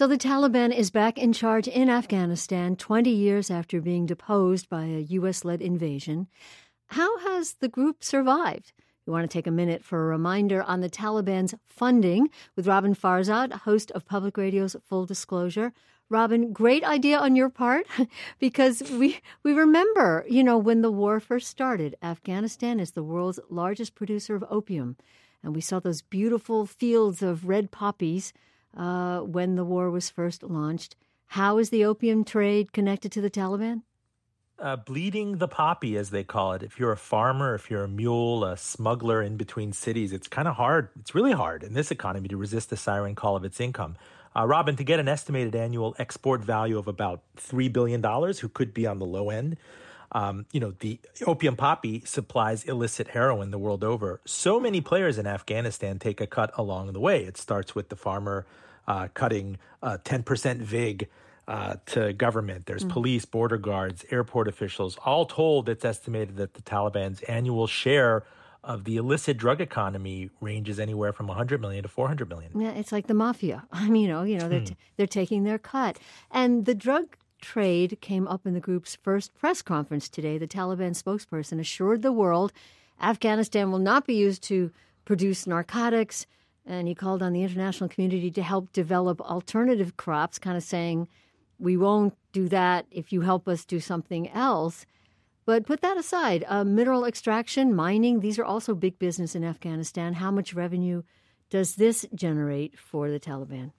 So the Taliban is back in charge in Afghanistan 20 years after being deposed by a U.S.-led invasion. How has the group survived? We want to take a minute for a reminder on the Taliban's funding with Robin Farzad, host of Public Radio's Full Disclosure. Robin, great idea on your part, because we remember, when the war first started, Afghanistan is the world's largest producer of opium. And we saw those beautiful fields of red poppies when the war was first launched. How is the opium trade connected to the Taliban? Bleeding the poppy, as they call it. If you're a farmer, if you're a mule, a smuggler in between cities, it's kind of hard. It's really hard in this economy to resist the siren call of its income. Robin, to get an estimated annual export value of about $3 billion, who could be on the low end, the opium poppy supplies illicit heroin the world over. So many players in Afghanistan take a cut along the way. It starts with the farmer cutting 10% VIG to government. There's police, border guards, airport officials. All told, it's estimated that the Taliban's annual share of the illicit drug economy ranges anywhere from 100 million to 400 million. Yeah, it's like the mafia. They're taking their cut. And the drug trade came up in the group's first press conference today. The Taliban spokesperson assured the world Afghanistan will not be used to produce narcotics, and he called on the international community to help develop alternative crops, kind of saying, we won't do that if you help us do something else. But put that aside, mineral extraction, mining, these are also big business in Afghanistan. How much revenue does this generate for the Taliban?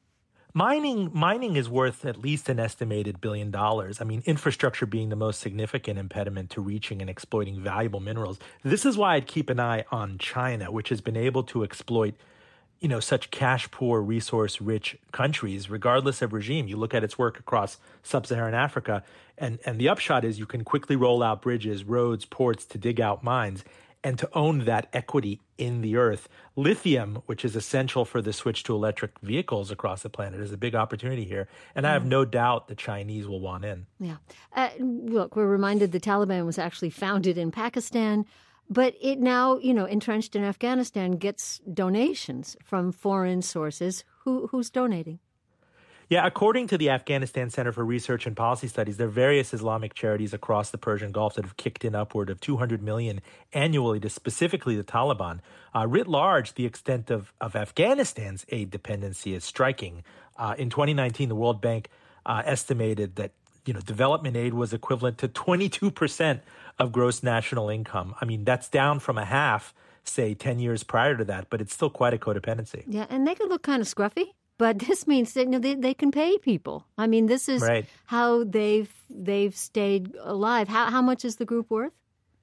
Mining is worth at least an estimated $1 billion. I mean, infrastructure being the most significant impediment to reaching and exploiting valuable minerals. This is why I'd keep an eye on China, which has been able to exploit such cash-poor, resource-rich countries, regardless of regime. You look at its work across sub-Saharan Africa, and the upshot is you can quickly roll out bridges, roads, ports to dig out mines and to own that equity in the earth. Lithium, which is essential for the switch to electric vehicles across the planet, is a big opportunity here. And I have no doubt the Chinese will want in. Yeah. Look, we're reminded the Taliban was actually founded in Pakistan, but it now, entrenched in Afghanistan, gets donations from foreign sources. Who's donating? Yeah, according to the Afghanistan Center for Research and Policy Studies, there are various Islamic charities across the Persian Gulf that have kicked in upward of $200 million annually to specifically the Taliban. Writ large, the extent of Afghanistan's aid dependency is striking. In 2019, the World Bank estimated that development aid was equivalent to 22% of gross national income. I mean, that's down from a half, say, 10 years prior to that, but it's still quite a codependency. Yeah, and they could look kind of scruffy, but this means that they can pay people. I mean, this is right. How they've stayed alive. How much is the group worth?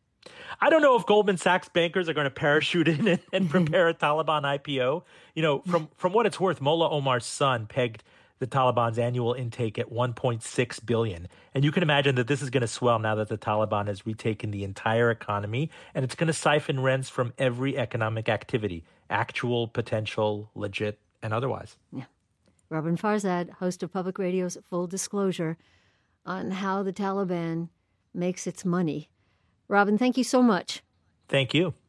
I don't know if Goldman Sachs bankers are going to parachute in and prepare a Taliban IPO. From what it's worth, Mullah Omar's son pegged the Taliban's annual intake at $1.6 billion. And you can imagine that this is going to swell now that the Taliban has retaken the entire economy, and it's going to siphon rents from every economic activity, actual, potential, legit, and otherwise. Yeah. Robin Farzad, host of Public Radio's Full Disclosure, on how the Taliban makes its money. Robin, thank you so much. Thank you.